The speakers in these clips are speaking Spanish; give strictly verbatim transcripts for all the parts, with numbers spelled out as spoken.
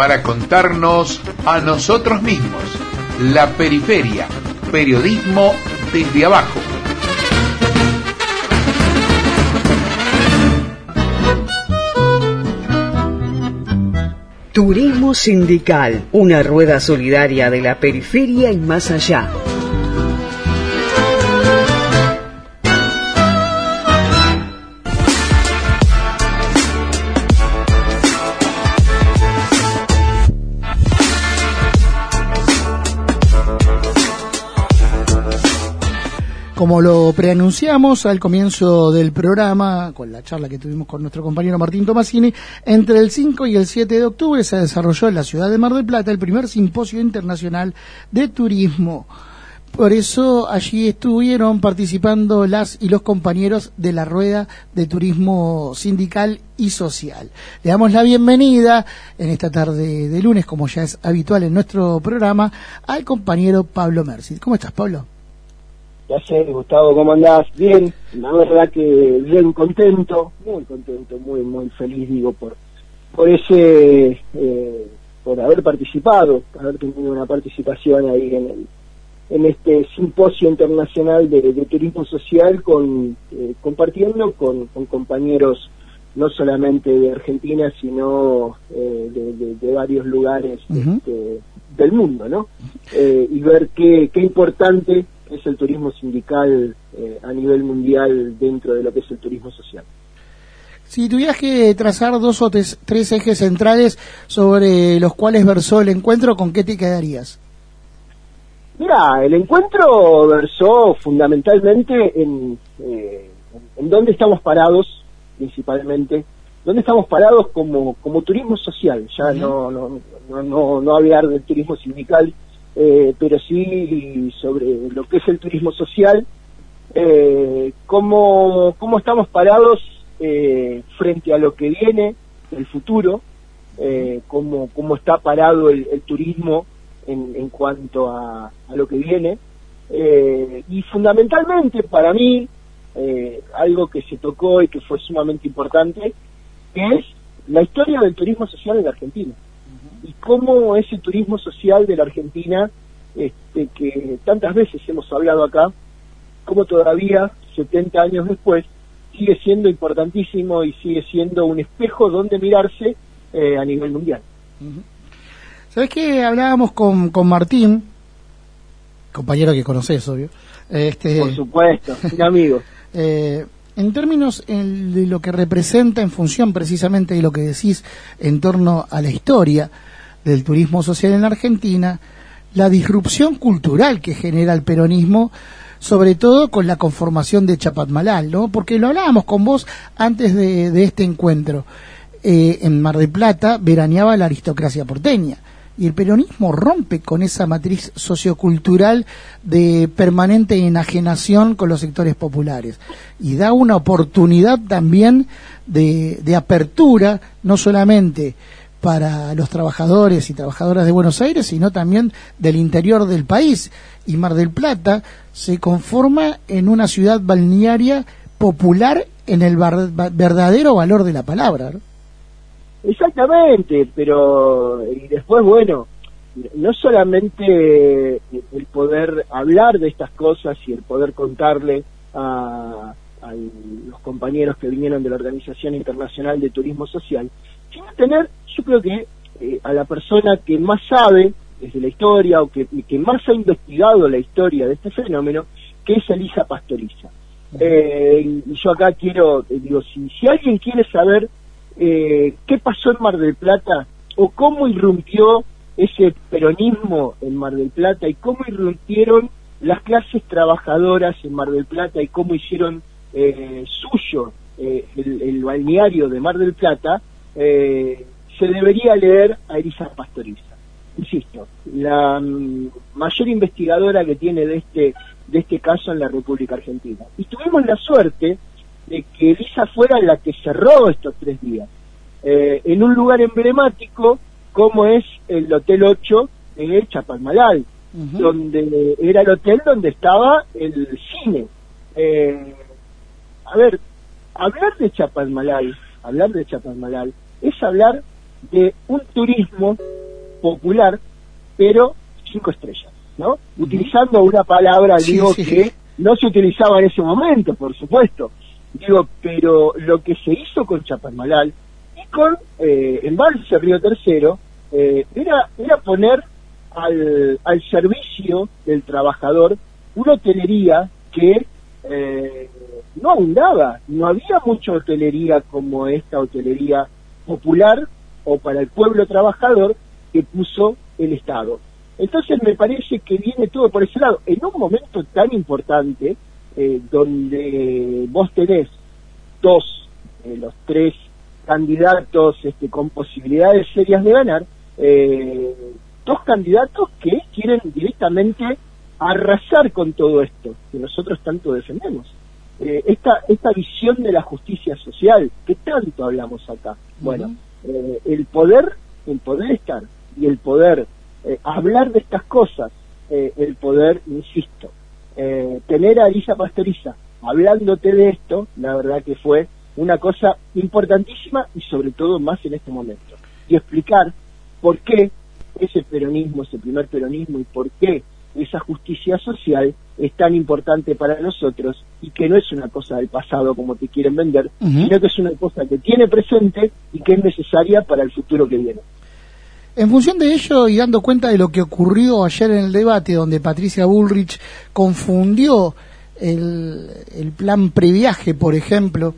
para contarnos a nosotros mismos. La Periferia, periodismo desde abajo. Turismo sindical, una rueda solidaria de la periferia y más allá. Como lo preanunciamos al comienzo del programa, con la charla que tuvimos con nuestro compañero Martín Tomasini, entre el cinco y el siete de octubre se desarrolló en la ciudad de Mar del Plata el primer simposio internacional de turismo. Por eso allí estuvieron participando las y los compañeros de la Rueda de Turismo Sindical y Social. Le damos la bienvenida en esta tarde de lunes, como ya es habitual en nuestro programa, al compañero Pablo Merced. ¿Cómo estás, Pablo? Ya sé, Gustavo, ¿cómo andás? Bien, la verdad que bien contento, muy contento, muy muy feliz, digo, por por ese, eh, por haber participado, haber tenido una participación ahí en el en este simposio internacional de, de turismo social, con eh, compartiendo con, con compañeros no solamente de Argentina, sino eh, de, de, de varios lugares uh-huh. este, del mundo, ¿no? Eh, y ver qué, qué importante es el turismo sindical eh, a nivel mundial dentro de lo que es el turismo social. Si tuvieras que trazar dos o tres, tres ejes centrales sobre los cuales versó el encuentro, ¿con qué te quedarías? Mira, el encuentro versó fundamentalmente en, eh, en dónde estamos parados, principalmente, dónde estamos parados como, como turismo social, ya uh-huh. no, no, no, no, no hablar del turismo sindical, Eh, pero sí sobre lo que es el turismo social, eh, cómo, cómo estamos parados eh, frente a lo que viene, el futuro, eh, cómo, cómo está parado el, el turismo en, en cuanto a, a lo que viene, eh, y fundamentalmente para mí, eh, algo que se tocó y que fue sumamente importante, que es la historia del turismo social en la Argentina. Y cómo ese turismo social de la Argentina, este, que tantas veces hemos hablado acá, cómo todavía, setenta años después, sigue siendo importantísimo y sigue siendo un espejo donde mirarse eh, a nivel mundial. Uh-huh. ¿Sabés qué? Hablábamos con, con Martín, compañero que conocés, obvio. Este, Por supuesto, un amigo. eh, En términos en, de lo que representa, en función precisamente de lo que decís en torno a la historia del turismo social en la Argentina, la disrupción cultural que genera el peronismo, sobre todo con la conformación de Chapatmalal, ¿no? Porque lo hablábamos con vos antes de, de este encuentro. Eh, en Mar del Plata veraneaba la aristocracia porteña, y el peronismo rompe con esa matriz sociocultural de permanente enajenación con los sectores populares y da una oportunidad también de, de apertura, no solamente para los trabajadores y trabajadoras de Buenos Aires, sino también del interior del país. Y Mar del Plata se conforma en una ciudad balnearia popular en el bar, verdadero valor de la palabra, ¿no? Exactamente, pero y después, bueno, no solamente el poder hablar de estas cosas y el poder contarle a, a los compañeros que vinieron de la Organización Internacional de Turismo Social, sino tener, yo creo que eh, a la persona que más sabe desde la historia o que, que más ha investigado la historia de este fenómeno, que es Elisa Pastoriza. Eh, y yo acá quiero, eh, digo, si, si alguien quiere saber Eh, qué pasó en Mar del Plata o cómo irrumpió ese peronismo en Mar del Plata y cómo irrumpieron las clases trabajadoras en Mar del Plata y cómo hicieron eh, suyo eh, el, el balneario de Mar del Plata, eh, se debería leer a Elisa Pastoriza. Insisto, la mm, mayor investigadora que tiene de este de este caso en la República Argentina. Y tuvimos la suerte de que Elisa fuera la que cerró estos tres días, eh, en un lugar emblemático como es el Hotel ocho de Chapatmalal, uh-huh. donde era el hotel donde estaba el cine. Eh, a ver, hablar de Chapatmalal, hablar de Chapatmalal, es hablar de un turismo popular, pero cinco estrellas, ¿no? Uh-huh. Utilizando una palabra, sí, digo, sí. que no se utilizaba en ese momento, por supuesto. Digo, pero lo que se hizo con Chapadmalal y con eh, Embalse Río Tercero eh, era, era poner al, al servicio del trabajador una hotelería que eh, no abundaba, no había mucha hotelería como esta hotelería popular o para el pueblo trabajador que puso el Estado. Entonces me parece que viene todo por ese lado, en un momento tan importante, eh, donde vos tenés dos, eh, los tres candidatos este, con posibilidades serias de ganar, eh, dos candidatos que quieren directamente arrasar con todo esto que nosotros tanto defendemos. Eh, esta, esta visión de la justicia social que tanto hablamos acá. Bueno, uh-huh. eh, el poder, el poder estar y el poder eh, hablar de estas cosas, eh, el poder, insisto, eh, tener a Elisa Pastoriza hablándote de esto, la verdad que fue una cosa importantísima y sobre todo más en este momento. Y explicar por qué ese peronismo, ese primer peronismo y por qué esa justicia social es tan importante para nosotros y que no es una cosa del pasado como te quieren vender, uh-huh. sino que es una cosa que tiene presente y que es necesaria para el futuro que viene. En función de ello y dando cuenta de lo que ocurrió ayer en el debate donde Patricia Bullrich confundió el, el plan previaje, por ejemplo,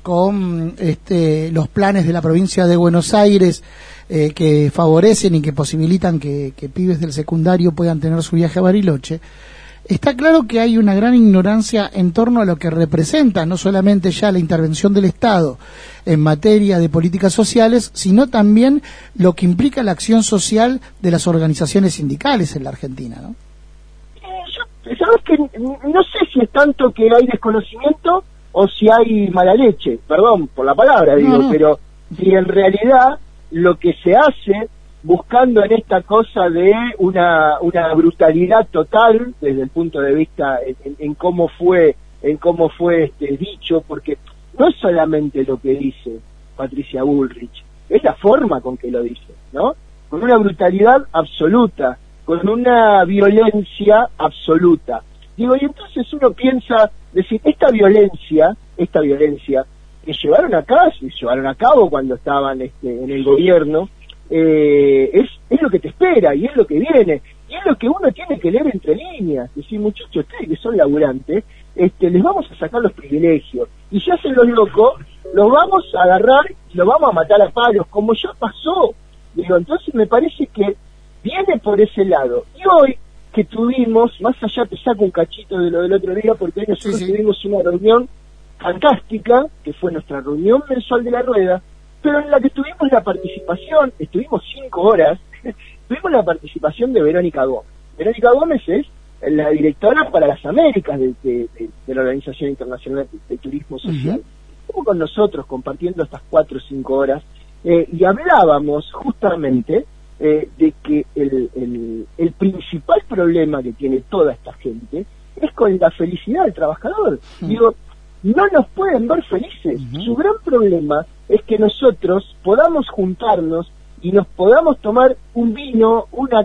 con este, los planes de la provincia de Buenos Aires eh, que favorecen y que posibilitan que, que pibes del secundario puedan tener su viaje a Bariloche, está claro que hay una gran ignorancia en torno a lo que representa no solamente ya la intervención del Estado en materia de políticas sociales, sino también lo que implica la acción social de las organizaciones sindicales en la Argentina, ¿no? Eh, yo, sabes que no sé si es tanto que hay desconocimiento o si hay mala leche, perdón por la palabra, digo, no, no. pero si en realidad lo que se hace buscando en esta cosa de una una brutalidad total desde el punto de vista en, en, en cómo fue en cómo fue este dicho, porque no es solamente lo que dice Patricia Bullrich, es la forma con que lo dice, ¿no? Con una brutalidad absoluta, con una violencia absoluta. Digo, y entonces uno piensa, decir, esta violencia, esta violencia que llevaron acá, se llevaron a cabo cuando estaban este, en el gobierno, eh, es, es lo que te espera y es lo que viene, y es lo que uno tiene que leer entre líneas, decir, muchachos, ustedes que son laburantes, este, les vamos a sacar los privilegios, y si hacen los locos, los vamos a agarrar y los vamos a matar a palos, como ya pasó. Digo, entonces me parece que viene por ese lado, y hoy que tuvimos, más allá te saco un cachito de lo del otro día, porque hoy nosotros sí, sí. tuvimos una reunión fantástica, que fue nuestra reunión mensual de la rueda, pero en la que tuvimos la participación, estuvimos cinco horas, tuvimos la participación de Verónica Gómez. Verónica Gómez es la directora para las Américas de, de, de, de la Organización Internacional de, de Turismo Social. Uh-huh. Estuvo con nosotros compartiendo estas cuatro o cinco horas, eh, y hablábamos justamente eh, de que el, el, el principal problema que tiene toda esta gente es con la felicidad del trabajador. Uh-huh. Digo, no nos pueden ver felices. Uh-huh. Su gran problema es que nosotros podamos juntarnos y nos podamos tomar un vino, una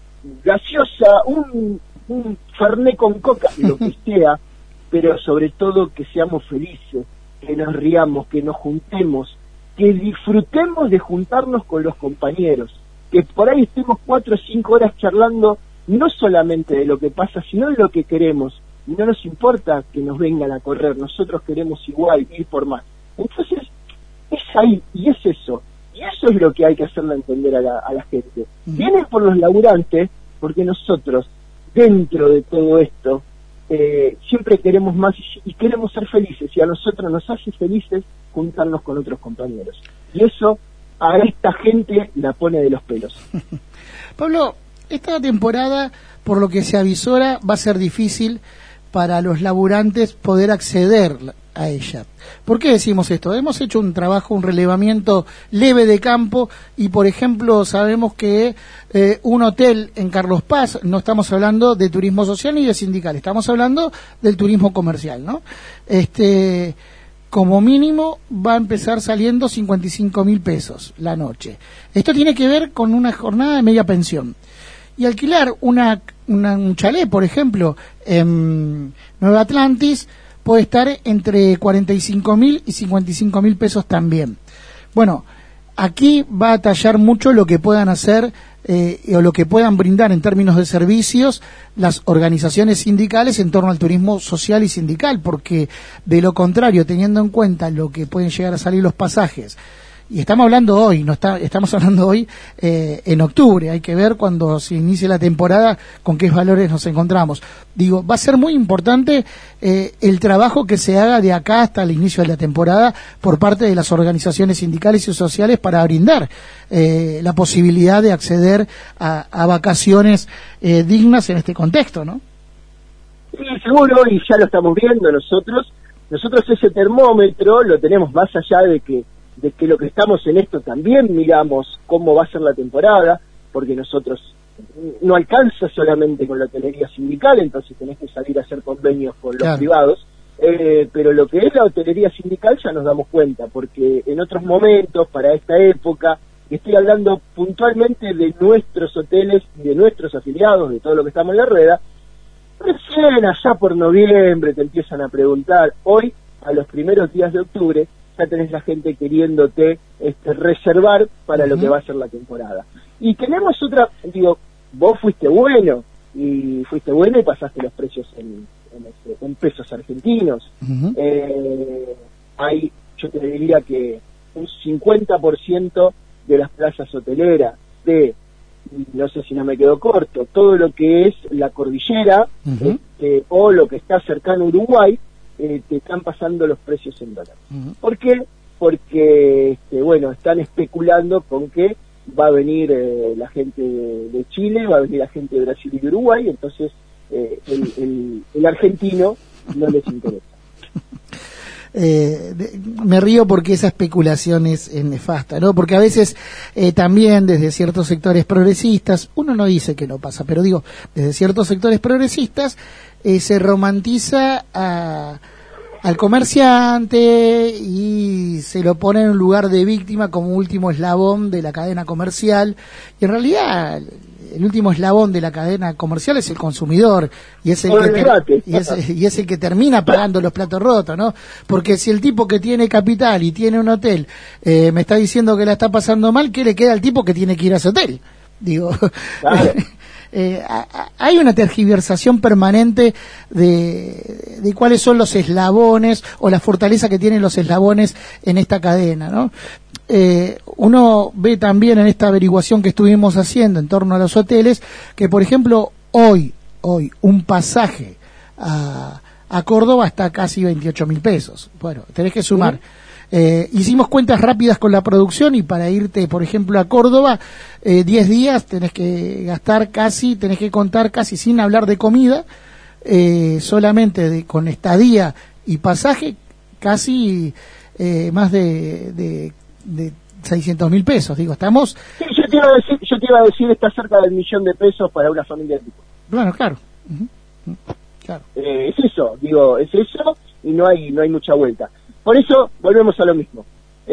gaseosa, un, un fernet con coca, lo que sea, pero sobre todo que seamos felices, que nos riamos, que nos juntemos, que disfrutemos de juntarnos con los compañeros, que por ahí estemos cuatro o cinco horas charlando no solamente de lo que pasa, sino de lo que queremos. Y no nos importa que nos vengan a correr, nosotros queremos igual ir por más. Entonces, es ahí, y es eso. Y eso es lo que hay que hacerle entender a la, a la gente. Uh-huh. Vienen por los laburantes, porque nosotros, dentro de todo esto, eh, siempre queremos más y, y queremos ser felices. Y a nosotros nos hace felices juntarnos con otros compañeros. Y eso a esta gente la pone de los pelos. Pablo, esta temporada, por lo que se avisora, va a ser difícil para los laburantes poder acceder a ella. ¿Por qué decimos esto? Hemos hecho un trabajo, un relevamiento leve de campo y, por ejemplo, sabemos que eh, un hotel en Carlos Paz, no estamos hablando de turismo social ni de sindical, estamos hablando del turismo comercial, ¿no? Este, como mínimo va a empezar saliendo cincuenta y cinco mil pesos la noche. Esto tiene que ver con una jornada de media pensión. Y alquilar una, una un chalet, por ejemplo, en Nueva Atlantis, puede estar entre cuarenta y cinco mil y cincuenta y cinco mil pesos también. Bueno, aquí va a tallar mucho lo que puedan hacer eh, o lo que puedan brindar en términos de servicios las organizaciones sindicales en torno al turismo social y sindical, porque de lo contrario, teniendo en cuenta lo que pueden llegar a salir los pasajes, y estamos hablando hoy, no está, estamos hablando hoy eh, en octubre, hay que ver cuando se inicie la temporada con qué valores nos encontramos. Digo, va a ser muy importante eh, el trabajo que se haga de acá hasta el inicio de la temporada por parte de las organizaciones sindicales y sociales para brindar eh, la posibilidad de acceder a, a vacaciones eh, dignas en este contexto, ¿no? Sí, seguro, y ya lo estamos viendo nosotros. Nosotros ese termómetro lo tenemos más allá de que de que lo que estamos en esto también miramos cómo va a ser la temporada, porque nosotros no alcanza solamente con la hotelería sindical, entonces tenés que salir a hacer convenios con los claro. privados, eh, pero lo que es la hotelería sindical ya nos damos cuenta, porque en otros momentos, para esta época, y estoy hablando puntualmente de nuestros hoteles y de nuestros afiliados, de todo lo que estamos en la rueda, recién allá por noviembre te empiezan a preguntar. Hoy, a los primeros días de octubre, ya tenés la gente queriéndote este, reservar para uh-huh. lo que va a ser la temporada. Y tenemos otra, digo, vos fuiste bueno, y fuiste bueno y pasaste los precios en, en, este, en pesos argentinos. Uh-huh. Eh, hay, yo te diría que un cincuenta por ciento de las playas hoteleras de, no sé si no me quedo corto, todo lo que es la cordillera uh-huh. este, o lo que está cercano a Uruguay, Eh, te están pasando los precios en dólares. Uh-huh. ¿Por qué? Porque, este, bueno, están especulando con que va a venir eh, la gente de, de Chile, va a venir la gente de Brasil y de Uruguay, entonces eh, el, el, el argentino no les interesa. Eh, de, me río porque esa especulación es, es nefasta, ¿no? Porque a veces eh, también desde ciertos sectores progresistas, uno no dice que no pasa, pero digo, desde ciertos sectores progresistas eh, se romantiza a, al comerciante y se lo pone en un lugar de víctima como último eslabón de la cadena comercial, y en realidad el último eslabón de la cadena comercial es el consumidor, y es el, que, ter- y es, y es el que termina pagando los platos rotos, ¿no? Porque si el tipo que tiene capital y tiene un hotel eh, me está diciendo que la está pasando mal, ¿qué le queda al tipo que tiene que ir a ese hotel? Digo, claro. eh, a, a, hay una tergiversación permanente de, de cuáles son los eslabones o la fortaleza que tienen los eslabones en esta cadena, ¿no? Eh, uno ve también en esta averiguación que estuvimos haciendo en torno a los hoteles que, por ejemplo, hoy, hoy un pasaje a, a Córdoba está casi veintiocho mil pesos. Bueno, tenés que sumar. Eh, hicimos cuentas rápidas con la producción y para irte, por ejemplo, a Córdoba, eh, diez días tenés que gastar casi, tenés que contar casi sin hablar de comida, eh, solamente de, con estadía y pasaje, casi eh, más de... de de seiscientos mil pesos, digo, estamos... Sí, yo te iba a decir, yo te iba a decir, está cerca del millón de pesos para una familia tipo. Bueno, claro. Uh-huh. claro. Eh, es eso, digo, es eso, y no hay no hay mucha vuelta. Por eso, volvemos a lo mismo.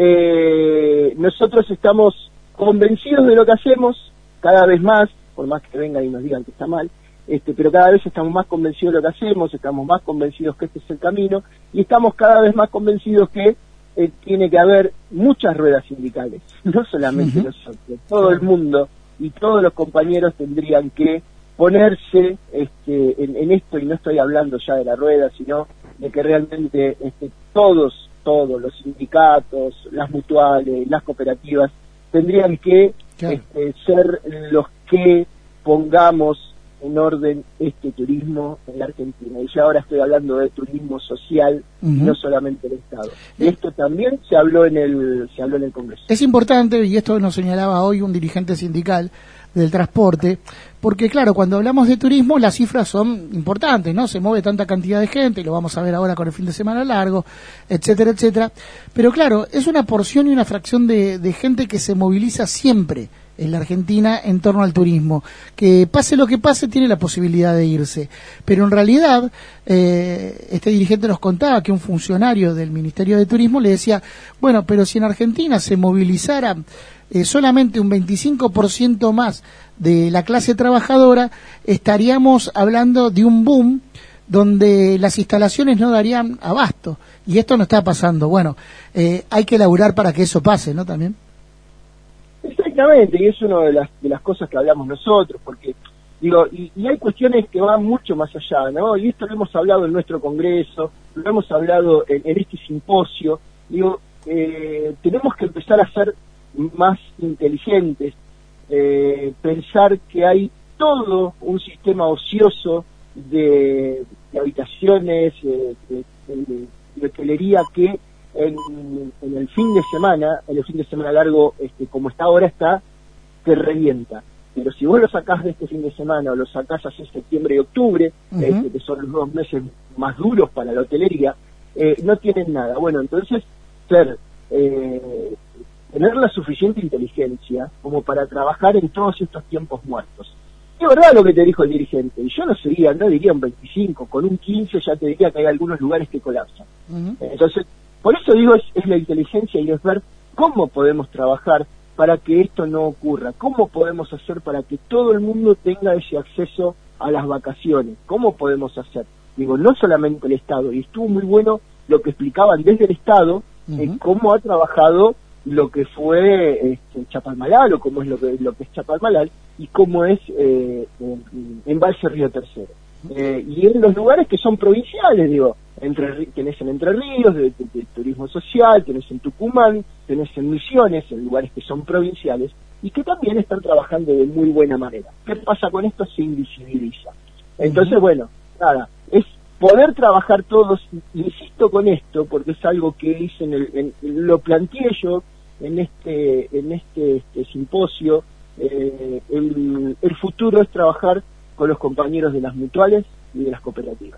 Eh, nosotros estamos convencidos de lo que hacemos, cada vez más, por más que vengan y nos digan que está mal, este, pero cada vez estamos más convencidos de lo que hacemos, estamos más convencidos que este es el camino, y estamos cada vez más convencidos que Eh, tiene que haber muchas ruedas sindicales, no solamente uh-huh. nosotros, todo el mundo y todos los compañeros tendrían que ponerse este, en, en esto, y no estoy hablando ya de la rueda, sino de que realmente este, todos, todos los sindicatos, las mutuales, las cooperativas, tendrían que claro. este, ser los que pongamos en orden este turismo en la Argentina. Y ya ahora estoy hablando de turismo social, uh-huh. no solamente el Estado. Y esto también se habló en el se habló en el Congreso. Es importante, y esto nos señalaba hoy un dirigente sindical del transporte, porque claro, cuando hablamos de turismo las cifras son importantes, ¿no? Se mueve tanta cantidad de gente, lo vamos a ver ahora con el fin de semana largo, etcétera, etcétera. Pero claro, es una porción y una fracción de, de gente que se moviliza siempre en la Argentina en torno al turismo, que pase lo que pase tiene la posibilidad de irse, pero en realidad eh, este dirigente nos contaba que un funcionario del Ministerio de Turismo le decía, bueno, pero si en Argentina se movilizara eh, solamente un veinticinco por ciento más de la clase trabajadora, estaríamos hablando de un boom donde las instalaciones no darían abasto, y esto no está pasando. Bueno, eh, hay que laburar para que eso pase, ¿no? También. Exactamente, y es una de las, de las cosas que hablamos nosotros, porque, digo, y, y hay cuestiones que van mucho más allá, ¿no? Y esto lo hemos hablado en nuestro congreso, lo hemos hablado en, en este simposio, digo, eh, tenemos que empezar a ser más inteligentes, eh, pensar que hay todo un sistema ocioso de, de habitaciones, eh, de, de, de hotelería que en, en el fin de semana, en el fin de semana largo, este, como está ahora, está, te revienta. Pero si vos lo sacás de este fin de semana o lo sacás hacia septiembre y octubre, uh-huh. este, que son los dos meses más duros para la hotelería, eh, no tienen nada. Bueno, entonces, ser, eh, tener la suficiente inteligencia como para trabajar en todos estos tiempos muertos. Es verdad lo que te dijo el dirigente, y yo no sería, no diría un veinticinco, con un quince ya te diría que hay algunos lugares que colapsan. Uh-huh. Entonces, por eso digo, es, es la inteligencia y es ver cómo podemos trabajar para que esto no ocurra, cómo podemos hacer para que todo el mundo tenga ese acceso a las vacaciones, cómo podemos hacer. Digo, no solamente el Estado, y estuvo muy bueno lo que explicaban desde el Estado, uh-huh. eh, cómo ha trabajado lo que fue este, Chapalmalal, o cómo es lo que, lo que es Chapalmalal, y cómo es eh, en, Embalse Río Tercero. Eh, y en los lugares que son provinciales, digo, entre, tenés en Entre Ríos, de, de, de turismo social, tenés en Tucumán, tenés en Misiones, en lugares que son provinciales, y que también están trabajando de muy buena manera. ¿Qué pasa con esto? Se invisibiliza. Entonces, bueno, nada, es poder trabajar todos, insisto con esto, porque es algo que hice en el, en, lo planteé yo en este, en este, este simposio, eh, el, el futuro es trabajar con los compañeros de las mutuales y de las cooperativas.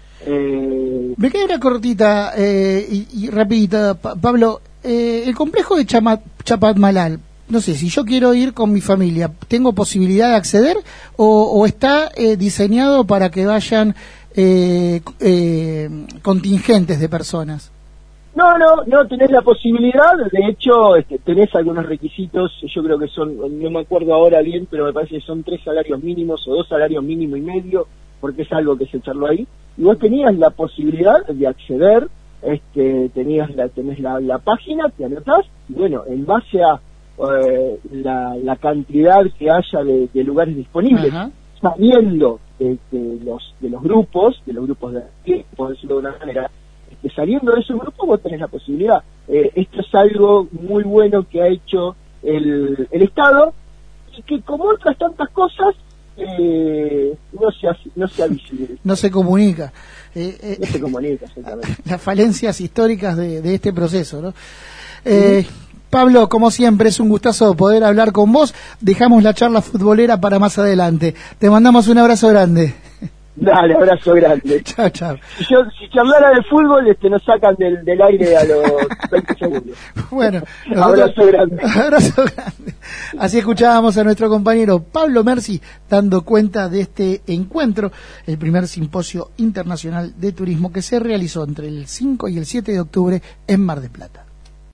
Eh, Me queda una cortita eh, y, y rapidita, pa- Pablo. Eh, el complejo de Chama- Chapalmalal, no sé, si yo quiero ir con mi familia, ¿tengo posibilidad de acceder o, o está eh, diseñado para que vayan eh, eh, contingentes de personas? No, no, no tenés la posibilidad, de hecho este, tenés algunos requisitos, yo creo que son, no me acuerdo ahora bien, pero me parece que son tres salarios mínimos o dos salarios mínimo y medio, porque es algo que se charló ahí, y vos tenías la posibilidad de acceder, este, tenías la, tenés la, la página, te anotás, y bueno, en base a eh, la, la cantidad que haya de, de lugares disponibles, uh-huh. sabiendo de, de los de los grupos, de los grupos de, por decirlo de una manera, que saliendo de esos grupos vos tenés la posibilidad. Eh, esto es algo muy bueno que ha hecho el, el Estado y que como otras tantas cosas eh, no se ha, no se ha visibilizado. No se comunica. Eh, eh, no se comunica, exactamente. Las falencias históricas de, de este proceso, ¿no? Eh, uh-huh. Pablo, como siempre, es un gustazo poder hablar con vos. Dejamos la charla futbolera para más adelante. Te mandamos un abrazo grande. Dale, abrazo grande. Chao, chao. Si yo, si te hablara de fútbol, este, nos sacan del, del aire a los veinte segundos. Bueno, abrazo grande. Abrazo grande. Así escuchábamos a nuestro compañero Pablo Mersi dando cuenta de este encuentro, el primer simposio internacional de turismo que se realizó entre el cinco y el siete de octubre en Mar del Plata.